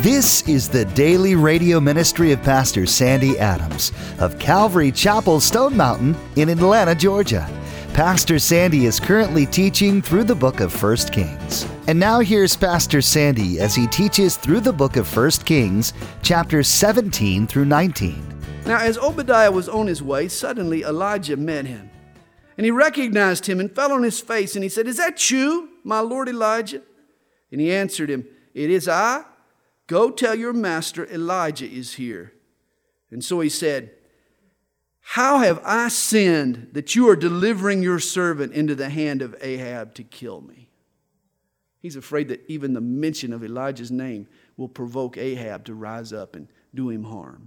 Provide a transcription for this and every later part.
This is the daily radio ministry of Pastor Sandy Adams of Calvary Chapel, Stone Mountain in Atlanta, Georgia. Pastor Sandy is currently teaching through the book of 1 Kings. And now here's Pastor Sandy as he teaches through the book of 1 Kings, chapters 17 through 19. Now, as Obadiah was on his way, suddenly Elijah met him. And he recognized him and fell on his face, and he said, "Is that you, my Lord Elijah?" And he answered him, "It is I. Go tell your master Elijah is here." And so he said, "How have I sinned that you are delivering your servant into the hand of Ahab to kill me?" He's afraid that even the mention of Elijah's name will provoke Ahab to rise up and do him harm.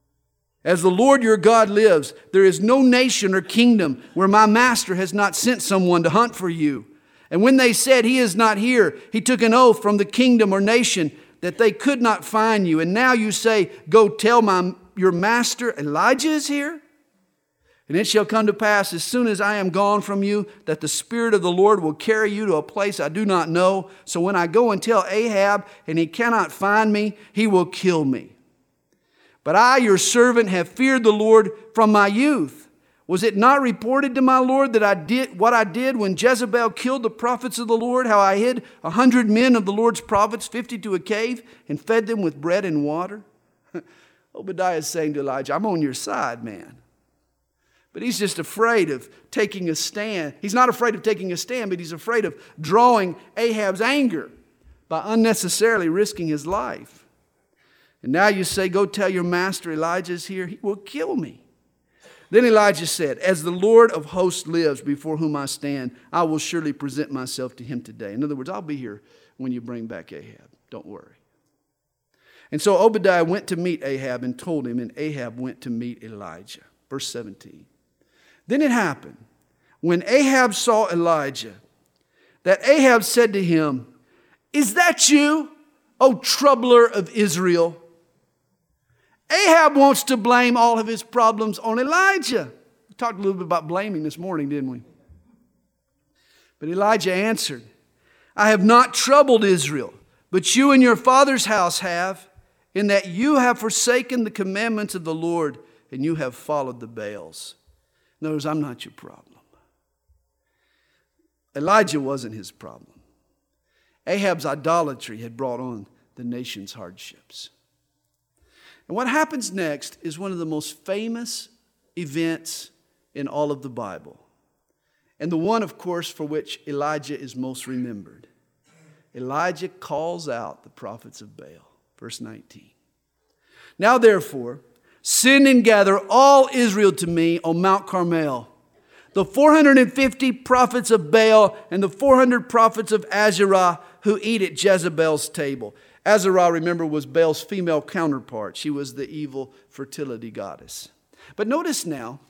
"As the Lord your God lives, there is no nation or kingdom where my master has not sent someone to hunt for you. And when they said, 'He is not here,' he took an oath from the kingdom or nation that they could not find you. And now you say, 'Go tell your master Elijah is here'? And it shall come to pass, as soon as I am gone from you, that the Spirit of the Lord will carry you to a place I do not know. So when I go and tell Ahab, and he cannot find me, he will kill me. But I, your servant, have feared the Lord from my youth. Was it not reported to my Lord that I did what I did when Jezebel killed the prophets of the Lord, how I hid 100 men of the Lord's prophets, 50 to a cave, and fed them with bread and water?" Obadiah is saying to Elijah, "I'm on your side, man." But he's just afraid of taking a stand. He's not afraid of taking a stand, but he's afraid of drawing Ahab's anger by unnecessarily risking his life. "And now you say, 'Go tell your master Elijah is here,' he will kill me." Then Elijah said, "As the Lord of hosts lives before whom I stand, I will surely present myself to him today." In other words, I'll be here when you bring back Ahab. Don't worry. And so Obadiah went to meet Ahab and told him, and Ahab went to meet Elijah. Verse 17. Then it happened, when Ahab saw Elijah, that Ahab said to him, "Is that you, O troubler of Israel?" Ahab wants to blame all of his problems on Elijah. We talked a little bit about blaming this morning, didn't we? But Elijah answered, "I have not troubled Israel, but you and your father's house have, in that you have forsaken the commandments of the Lord, and you have followed the Baals." In other words, I'm not your problem. Elijah wasn't his problem. Ahab's idolatry had brought on the nation's hardships. And what happens next is one of the most famous events in all of the Bible. And the one, of course, for which Elijah is most remembered. Elijah calls out the prophets of Baal. Verse 19. "Now therefore, send and gather all Israel to me on Mount Carmel, the 450 prophets of Baal and the 400 prophets of Asherah who eat at Jezebel's table." Asherah, remember, was Baal's female counterpart. She was the evil fertility goddess. But notice now,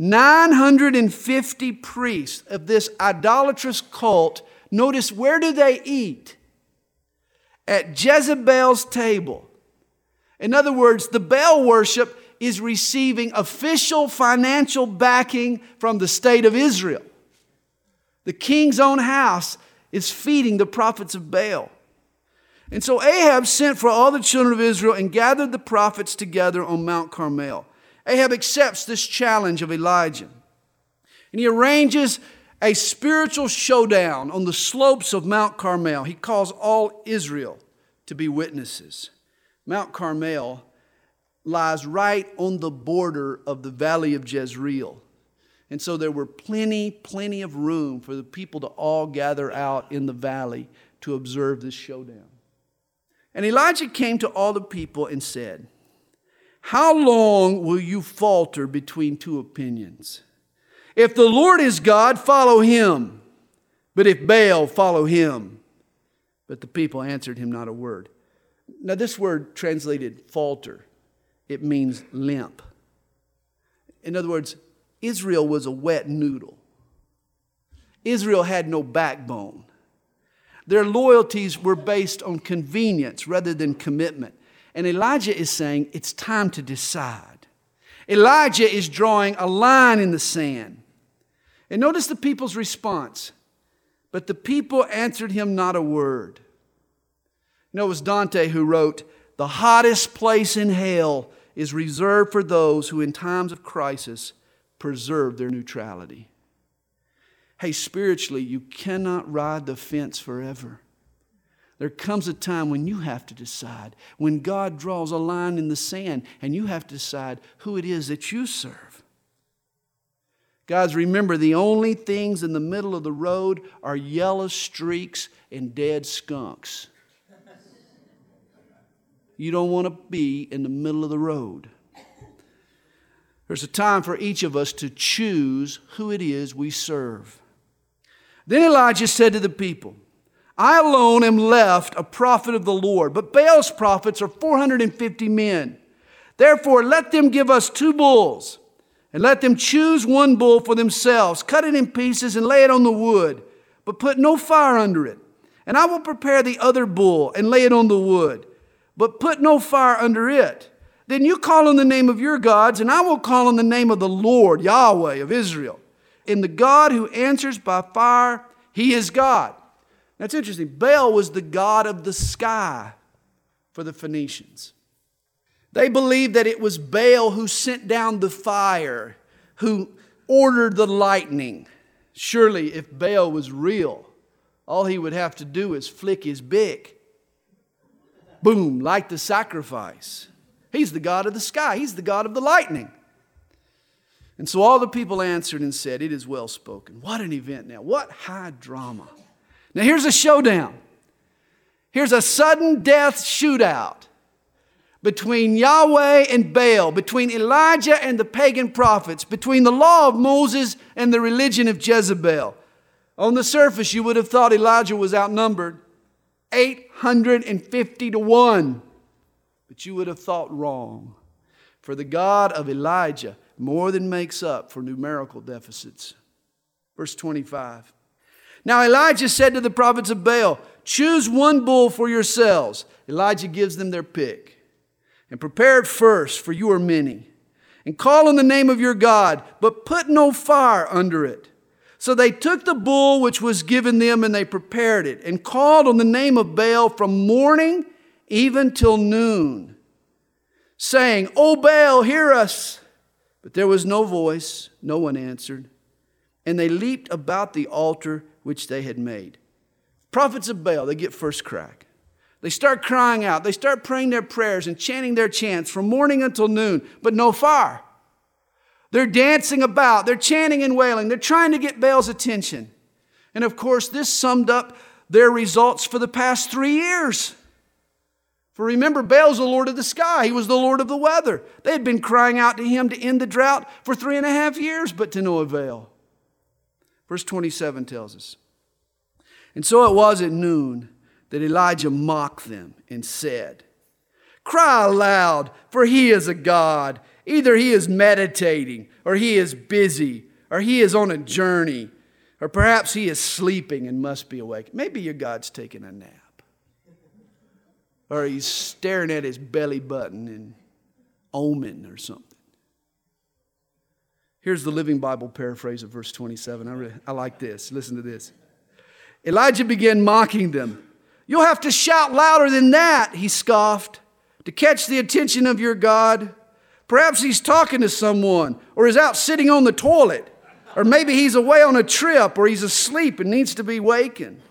950 priests of this idolatrous cult, notice, where do they eat? At Jezebel's table. In other words, the Baal worship is receiving official financial backing from the state of Israel. The king's own house is feeding the prophets of Baal. And so Ahab sent for all the children of Israel and gathered the prophets together on Mount Carmel. Ahab accepts this challenge of Elijah. And he arranges a spiritual showdown on the slopes of Mount Carmel. He calls all Israel to be witnesses. Mount Carmel lies right on the border of the valley of Jezreel. And so there were plenty of room for the people to all gather out in the valley to observe this showdown. And Elijah came to all the people and said, "How long will you falter between two opinions? If the Lord is God, follow him. But if Baal, follow him." But the people answered him not a word. Now this word translated falter, it means limp. In other words, Israel was a wet noodle. Israel had no backbone. Their loyalties were based on convenience rather than commitment. And Elijah is saying it's time to decide. Elijah is drawing a line in the sand. And notice the people's response. But the people answered him not a word. You know, it was Dante who wrote, The hottest place in hell is reserved for those who in times of crisis preserve their neutrality. Hey, spiritually, you cannot ride the fence forever. There comes a time when you have to decide, when God draws a line in the sand, and you have to decide who it is that you serve. Guys, remember, the only things in the middle of the road are yellow streaks and dead skunks. You don't want to be in the middle of the road. There's a time for each of us to choose who it is we serve. Then Elijah said to the people, I alone am left a prophet of the Lord, but Baal's prophets are 450 men. Therefore, let them give us 2 bulls, and let them choose 1 bull for themselves, cut it in pieces and lay it on the wood, but put no fire under it. And I will prepare the other bull and lay it on the wood, but put no fire under it. Then you call on the name of your gods, and I will call on the name of the Lord, Yahweh of Israel. And the God who answers by fire, He is God. That's interesting. Baal was the god of the sky for the Phoenicians. They believed that it was Baal who sent down the fire, who ordered the lightning. Surely, if Baal was real, all he would have to do is flick his beak. Boom, light the sacrifice. He's the God of the sky. He's the God of the lightning. And so all the people answered and said, it is well spoken. What an event now. What high drama. Now here's a showdown. Here's a sudden death shootout between Yahweh and Baal, between Elijah and the pagan prophets, between the law of Moses and the religion of Jezebel. On the surface, you would have thought Elijah was outnumbered 850 to 1. But you would have thought wrong. For the God of Elijah more than makes up for numerical deficits. Verse 25. Now Elijah said to the prophets of Baal, choose 1 bull for yourselves. Elijah gives them their pick. And prepare it first, for you are many. And call on the name of your God, but put no fire under it. So they took the bull which was given them, and they prepared it, and called on the name of Baal from morning even till noon, saying, O Baal, hear us. But there was no voice, no one answered. And they leaped about the altar which they had made. Prophets of Baal, they get first crack. They start crying out. They start praying their prayers and chanting their chants from morning until noon, but no fire. They're dancing about. They're chanting and wailing. They're trying to get Baal's attention. And of course, this summed up their results for the past 3 years. For remember, Baal's the Lord of the sky. He was the Lord of the weather. They had been crying out to him to end the drought for 3.5 years, but to no avail. Verse 27 tells us, and so it was at noon that Elijah mocked them and said, cry aloud, for he is a god. Either he is meditating, or he is busy, or he is on a journey, or perhaps he is sleeping and must be awake. Maybe your God's taking a nap. Or he's staring at his belly button in omen or something. Here's the Living Bible paraphrase of verse 27. I like this. Listen to this. Elijah began mocking them. You'll have to shout louder than that, he scoffed, to catch the attention of your God. Perhaps he's talking to someone, or is out sitting on the toilet, or maybe he's away on a trip, or he's asleep and needs to be wakened.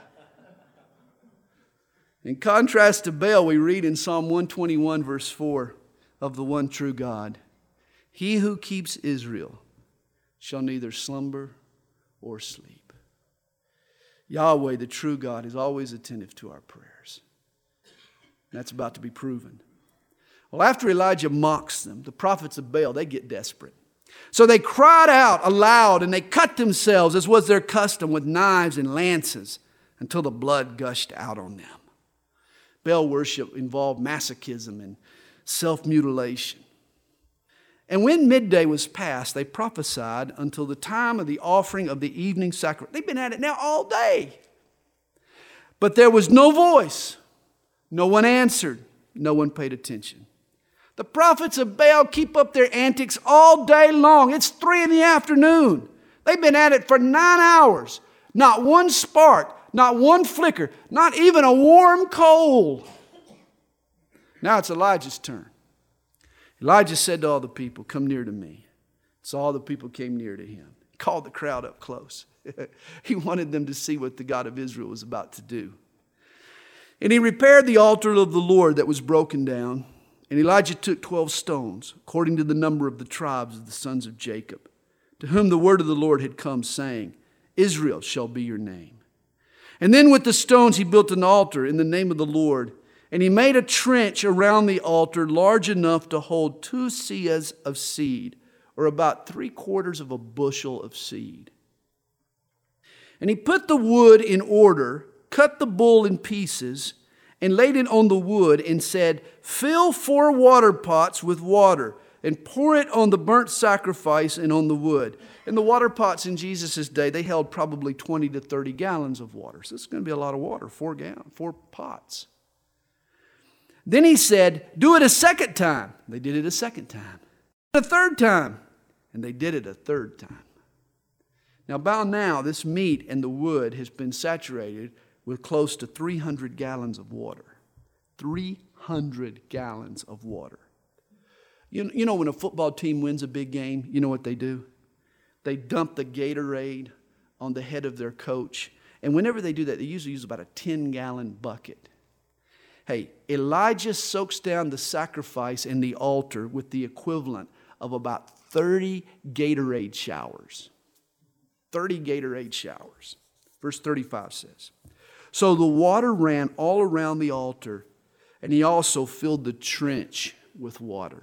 In contrast to Baal, we read in Psalm 121, verse 4, of the one true God, he who keeps Israel shall neither slumber or sleep. Yahweh, the true God, is always attentive to our prayers. That's about to be proven. Well, after Elijah mocks them, the prophets of Baal, they get desperate. So they cried out aloud and they cut themselves, as was their custom, with knives and lances until the blood gushed out on them. Baal worship involved masochism and self-mutilation. And when midday was past, they prophesied until the time of the offering of the evening sacrifice. They've been at it now all day. But there was no voice. No one answered. No one paid attention. The prophets of Baal keep up their antics all day long. It's 3 p.m. They've been at it for 9 hours. Not one spark, not one flicker, not even a warm coal. Now it's Elijah's turn. Elijah said to all the people, "Come near to me." So all the people came near to him. He called the crowd up close. He wanted them to see what the God of Israel was about to do. And he repaired the altar of the Lord that was broken down. And Elijah took 12 stones, according to the number of the tribes of the sons of Jacob, to whom the word of the Lord had come, saying, "Israel shall be your name." And then with the stones he built an altar in the name of the Lord. And he made a trench around the altar large enough to hold 2 seahs of seed, or about 3/4 of a bushel of seed. And he put the wood in order, cut the bull in pieces, and laid it on the wood, and said, "Fill 4 water pots with water, and pour it on the burnt sacrifice and on the wood." And the water pots in Jesus' day, they held probably 20 to 30 gallons of water. So it's going to be a lot of water, 4 pots. Then he said, "Do it a second time." They did it a second time. A third time. And they did it a third time. Now, by now, this meat and the wood has been saturated with close to 300 gallons of water. 300 gallons of water. You know when a football team wins a big game, you know what they do? They dump the Gatorade on the head of their coach. And whenever they do that, they usually use about a 10-gallon bucket. Hey, Elijah soaks down the sacrifice and the altar with the equivalent of about 30 Gatorade showers. 30 Gatorade showers. Verse 35 says, "So the water ran all around the altar, and he also filled the trench with water.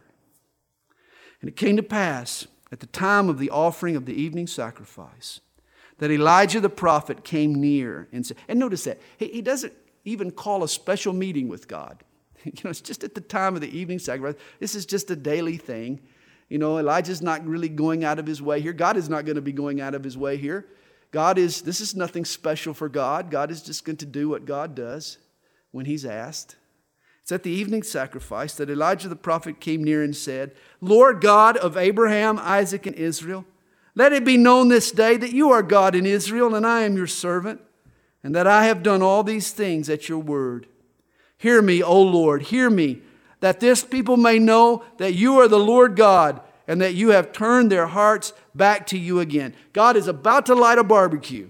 And it came to pass at the time of the offering of the evening sacrifice that Elijah the prophet came near and said," and notice that, he doesn't even call a special meeting with God. It's just at the time of the evening sacrifice. This is just a daily thing. Elijah's not really going out of his way here. God is not going to be going out of his way here. This is nothing special for God. God is just going to do what God does when he's asked. It's at the evening sacrifice that Elijah the prophet came near and said, "Lord God of Abraham, Isaac, and Israel, let it be known this day that you are God in Israel, and I am your servant, and that I have done all these things at your word. Hear me, O Lord, hear me, that this people may know that you are the Lord God, and that you have turned their hearts back to you again." God is about to light a barbecue.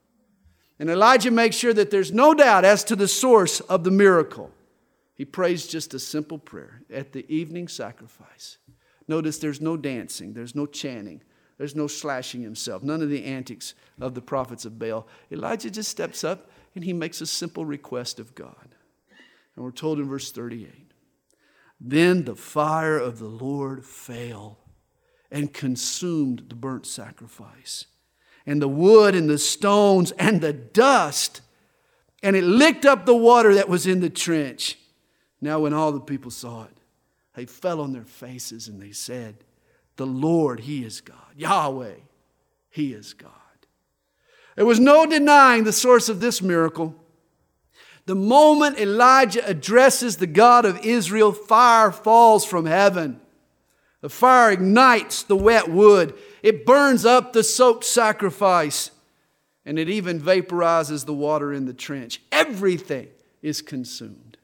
And Elijah makes sure that there's no doubt as to the source of the miracle. He prays just a simple prayer at the evening sacrifice. Notice there's no dancing, there's no chanting, there's no slashing himself, none of the antics of the prophets of Baal. Elijah just steps up and he makes a simple request of God. And we're told in verse 38, "Then the fire of the Lord fell and consumed the burnt sacrifice, and the wood and the stones and the dust, and it licked up the water that was in the trench." Now when all the people saw it, they fell on their faces and they said, "The Lord, He is God. Yahweh, He is God." There was no denying the source of this miracle. The moment Elijah addresses the God of Israel, fire falls from heaven. The fire ignites the wet wood. It burns up the soaked sacrifice. And it even vaporizes the water in the trench. Everything is consumed.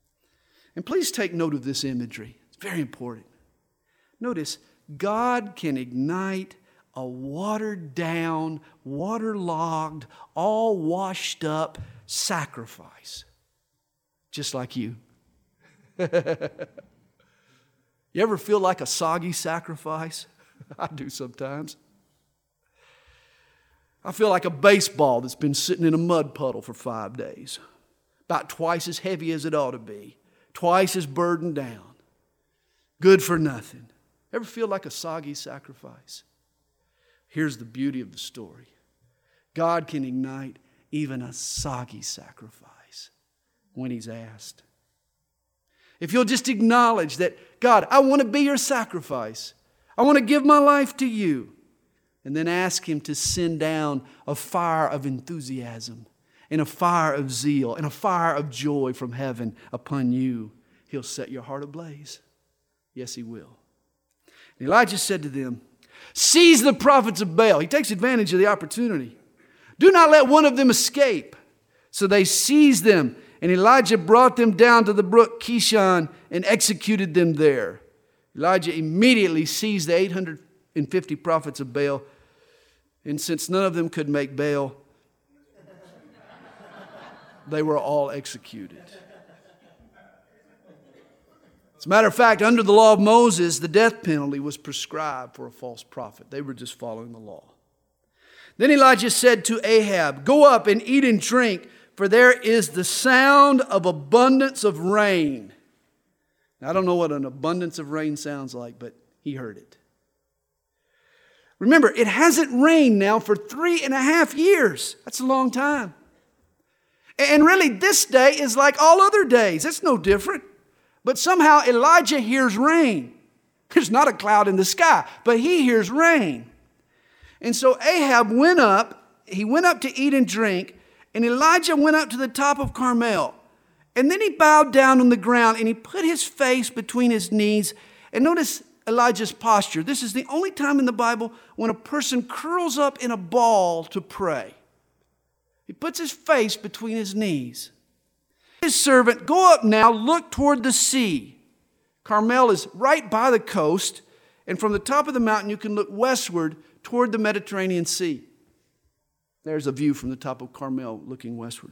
And please take note of this imagery. It's very important. Notice, God can ignite a watered down, waterlogged, all washed up sacrifice. Just like you. You ever feel like a soggy sacrifice? I do sometimes. I feel like a baseball that's been sitting in a mud puddle for 5 days. About twice as heavy as it ought to be. Twice as burdened down. Good for nothing. Ever feel like a soggy sacrifice? Here's the beauty of the story. God can ignite even a soggy sacrifice when He's asked. If you'll just acknowledge that, God, I want to be your sacrifice. I want to give my life to you. And then ask Him to send down a fire of enthusiasm and a fire of zeal and a fire of joy from heaven upon you. He'll set your heart ablaze. Yes, He will. And Elijah said to them, "Seize the prophets of Baal." He takes advantage of the opportunity. "Do not let one of them escape." So they seized them And Elijah brought them down to the brook Kishon and executed them there. Elijah immediately seized the 850 prophets of Baal. And since none of them could make Baal, they were all executed. As a matter of fact, under the law of Moses, the death penalty was prescribed for a false prophet. They were just following the law. Then Elijah said to Ahab, "Go up and eat and drink, for there is the sound of abundance of rain." Now, I don't know what an abundance of rain sounds like, but he heard it. Remember, it hasn't rained now for 3.5 years. That's a long time. And really, this day is like all other days. It's no different. But somehow Elijah hears rain. There's not a cloud in the sky, but he hears rain. And so Ahab went up. He went up to eat and drink. And Elijah went up to the top of Carmel. And then he bowed down on the ground and he put his face between his knees. And notice Elijah's posture. This is the only time in the Bible when a person curls up in a ball to pray. He puts his face between his knees. His servant, "Go up now, look toward the sea." Carmel is right by the coast, and from the top of the mountain you can look westward toward the Mediterranean Sea. There's a view from the top of Carmel looking westward.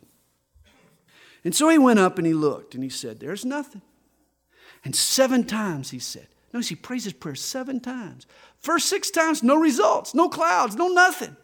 And so he went up and he looked and he said, "There's nothing." And 7 times he said, notice he prays his prayer 7 times. First 6 times, no results, no clouds, no nothing.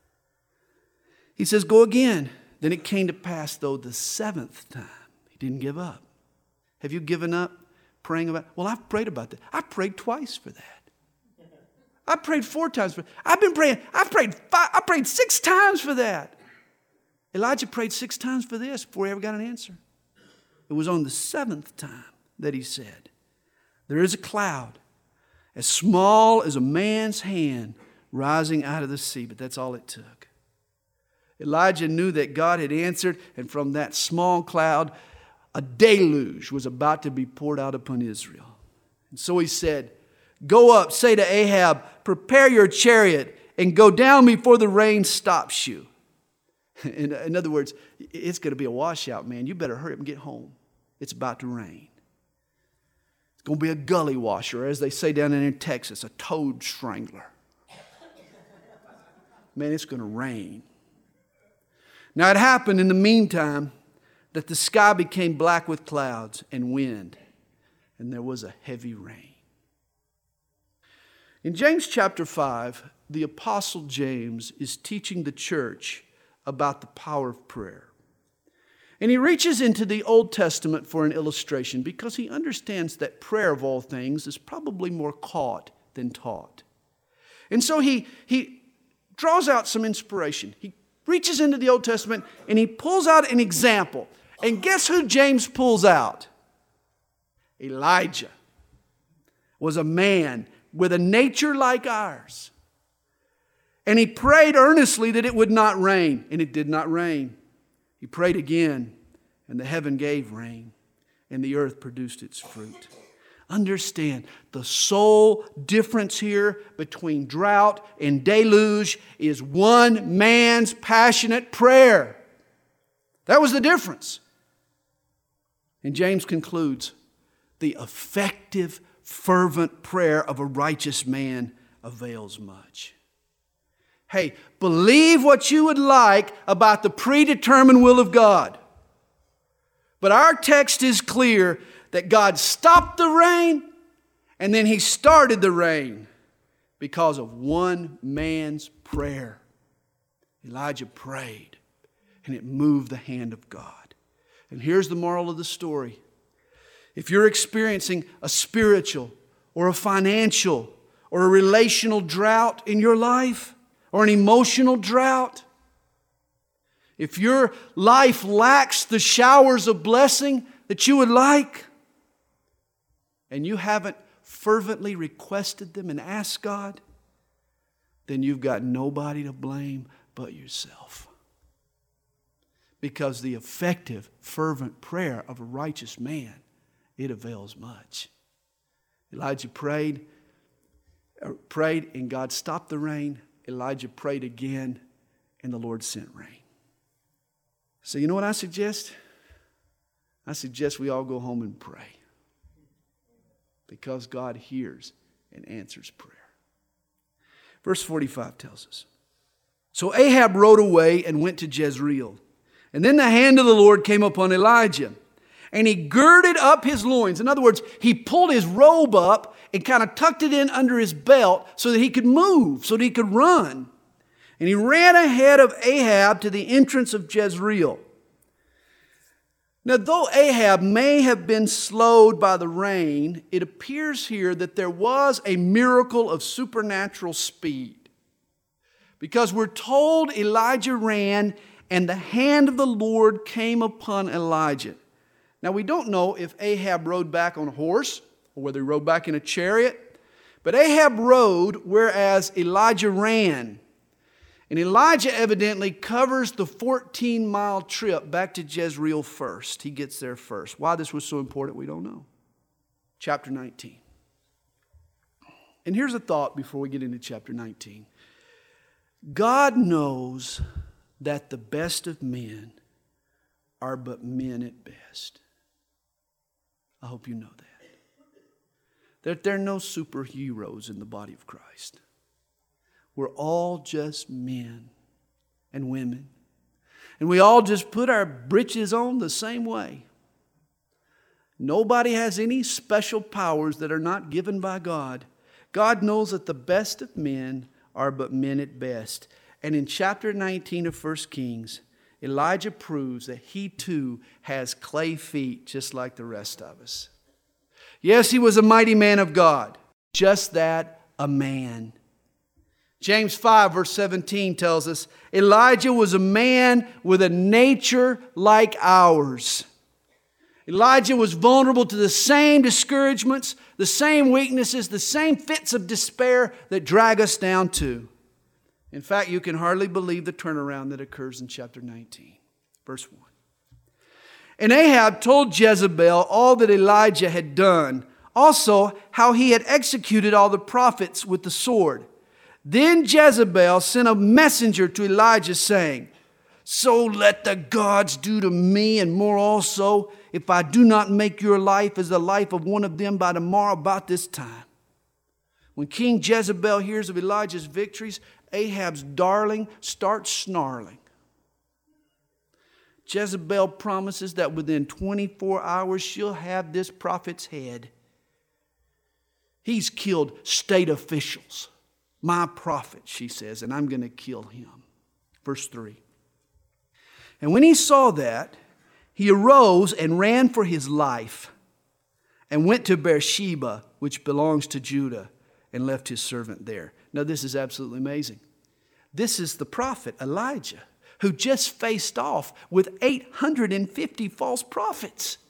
He says, "Go again." Then it came to pass, though, the 7th time, he didn't give up. Have you given up praying about it? Well, I've prayed about that. I prayed twice for that. I prayed 4 times for it. I've been praying. I prayed 6 times for that. Elijah prayed 6 times for this before he ever got an answer. It was on the 7th time that he said, "There is a cloud as small as a man's hand rising out of the sea," but that's all it took. Elijah knew that God had answered, and from that small cloud, a deluge was about to be poured out upon Israel. And so he said, "Go up, say to Ahab, prepare your chariot and go down before the rain stops you." In other words, it's going to be a washout, man. You better hurry up and get home. It's about to rain. It's going to be a gully washer, as they say down in Texas, a toad strangler. Man, it's going to rain. Now, it happened in the meantime that the sky became black with clouds and wind, and there was a heavy rain. In James chapter 5, the Apostle James is teaching the church about the power of prayer. And he reaches into the Old Testament for an illustration because he understands that prayer of all things is probably more caught than taught. And so he draws out some inspiration. He reaches into the Old Testament and he pulls out an example. And guess who James pulls out? Elijah was a man with a nature like ours. And he prayed earnestly that it would not rain, and it did not rain. He prayed again, and the heaven gave rain, and the earth produced its fruit. Understand, the sole difference here between drought and deluge is one man's passionate prayer. That was the difference. And James concludes, the effective, fervent prayer of a righteous man avails much. Hey, believe what you would like about the predetermined will of God. But our text is clear that God stopped the rain and then He started the rain because of one man's prayer. Elijah prayed and it moved the hand of God. And here's the moral of the story. If you're experiencing a spiritual or a financial or a relational drought in your life or an emotional drought, if your life lacks the showers of blessing that you would like, and you haven't fervently requested them and asked God, then you've got nobody to blame but yourself. Because the effective, fervent prayer of a righteous man, it avails much. Elijah prayed and God stopped the rain. Elijah prayed again and the Lord sent rain. So you know what I suggest? I suggest we all go home and pray. Because God hears and answers prayer. Verse 45 tells us, so Ahab rode away and went to Jezreel. And then the hand of the Lord came upon Elijah. And he girded up his loins. In other words, he pulled his robe up and kind of tucked it in under his belt so that he could move, so that he could run. And he ran ahead of Ahab to the entrance of Jezreel. Now, though Ahab may have been slowed by the rain, it appears here that there was a miracle of supernatural speed. Because we're told Elijah ran and the hand of the Lord came upon Elijah. Now, we don't know if Ahab rode back on a horse or whether he rode back in a chariot. But Ahab rode, whereas Elijah ran. And Elijah evidently covers the 14-mile trip back to Jezreel first. He gets there first. Why this was so important, we don't know. Chapter 19. And here's a thought before we get into chapter 19. God knows that the best of men are but men at best. I hope you know that. That there are no superheroes in the body of Christ. We're all just men and women. And we all just put our britches on the same way. Nobody has any special powers that are not given by God. God knows that the best of men are but men at best. And in chapter 19 of 1 Kings, Elijah proves that he too has clay feet just like the rest of us. Yes, he was a mighty man of God. Just that, a man. James 5 verse 17 tells us, Elijah was a man with a nature like ours. Elijah was vulnerable to the same discouragements, the same weaknesses, the same fits of despair that drag us down too. In fact, you can hardly believe the turnaround that occurs in chapter 19, verse 1. And Ahab told Jezebel all that Elijah had done, also how he had executed all the prophets with the sword. Then Jezebel sent a messenger to Elijah saying, so let the gods do to me and more also, if I do not make your life as the life of one of them by tomorrow about this time. When King Jezebel hears of Elijah's victories, Ahab's darling starts snarling. Jezebel promises that within 24 hours she'll have this prophet's head. He's killed state officials. My prophet, she says, and I'm going to kill him. Verse 3. And when he saw that, he arose and ran for his life and went to Beersheba, which belongs to Judah, and left his servant there. Now, this is absolutely amazing. This is the prophet Elijah, who just faced off with 850 false prophets.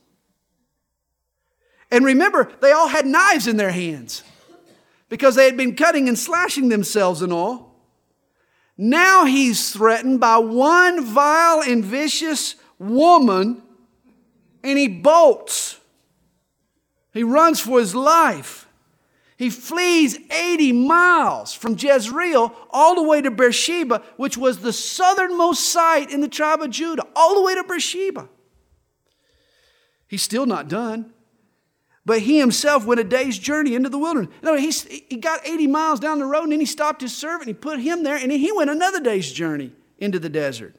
And remember, they all had knives in their hands because they had been cutting and slashing themselves and all. Now he's threatened by one vile and vicious woman, and he bolts. He runs for his life. He flees 80 miles from Jezreel all the way to Beersheba, which was the southernmost site in the tribe of Judah, all the way to Beersheba. He's still not done. But he himself went a day's journey into the wilderness. No, he got 80 miles down the road, and then he stopped his servant, and he put him there, and then he went another day's journey into the desert.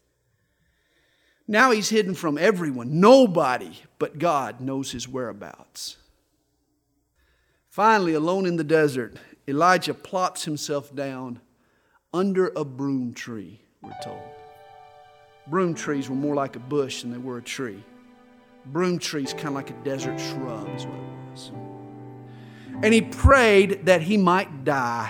Now he's hidden from everyone. Nobody but God knows his whereabouts. Finally, alone in the desert, Elijah plops himself down under a broom tree, we're told. Broom trees were more like a bush than they were a tree. Broom trees kind of like a desert shrub is what it was. And he prayed that he might die.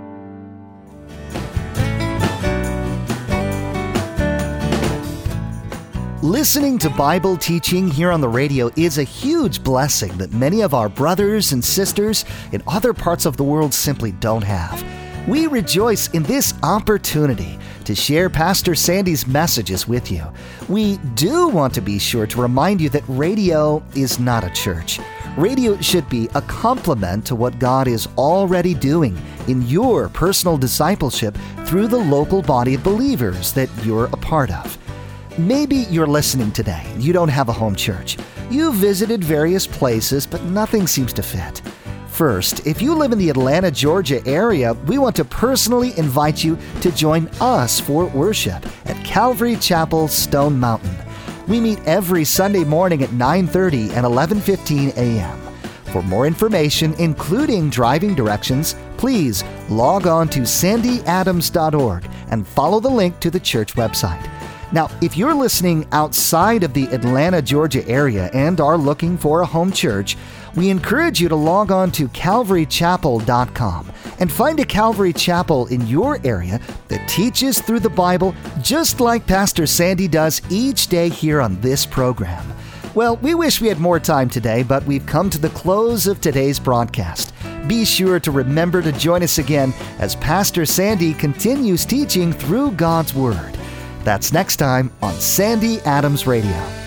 Listening to Bible teaching here on the radio is a huge blessing that many of our brothers and sisters in other parts of the world simply don't have. We rejoice in this opportunity to share Pastor Sandy's messages with you. We do want to be sure to remind you that radio is not a church. Radio should be a complement to what God is already doing in your personal discipleship through the local body of believers that you're a part of. maybe you're listening today and you don't have a home church. You've visited various places, but nothing seems to fit. First, if you live in the Atlanta, Georgia area, we want to personally invite you to join us for worship at Calvary Chapel, Stone Mountain. We meet every Sunday morning at 9:30 and 11:15 a.m. For more information, including driving directions, please log on to sandyadams.org and follow the link to the church website. Now, if you're listening outside of the Atlanta, Georgia area and are looking for a home church, we encourage you to log on to calvarychapel.com and find a Calvary Chapel in your area that teaches through the Bible just like Pastor Sandy does each day here on this program. Well, we wish we had more time today, but we've come to the close of today's broadcast. Be sure to remember to join us again as Pastor Sandy continues teaching through God's Word. That's next time on Sandy Adams Radio.